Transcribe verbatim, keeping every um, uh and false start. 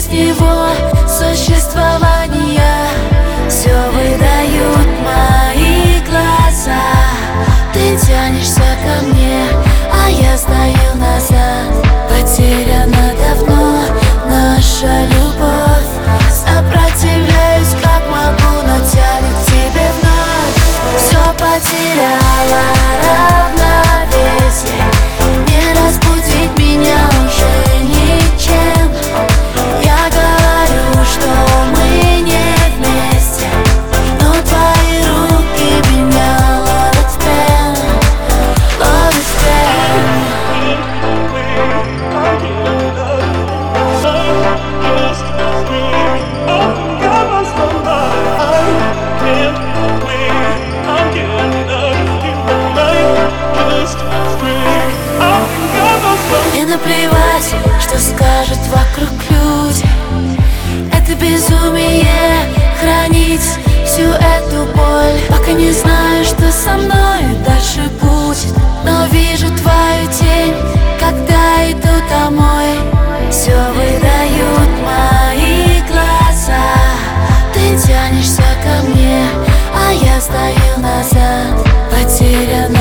из него существования. Все выдают мои глаза. Ты тянешься ко мне, а я стою назад. Потеряна давно наша любовь. Сопротивляюсь как могу, но тянет к тебе вновь. Все потеряла равновесие. Не разбудить меня уже ничем. Я говорю, что мы не вместе, но твои руки меня ловят в плен, ловят в плен. Мне наплевать, что скажут вокруг люди. Это безумие хранить всю эту боль. Пока не знаю, что со мной дальше будет, но вижу твою тень, когда иду домой. Все выдают мои глаза. Ты тянешься ко мне, а я стою назад. Потеряна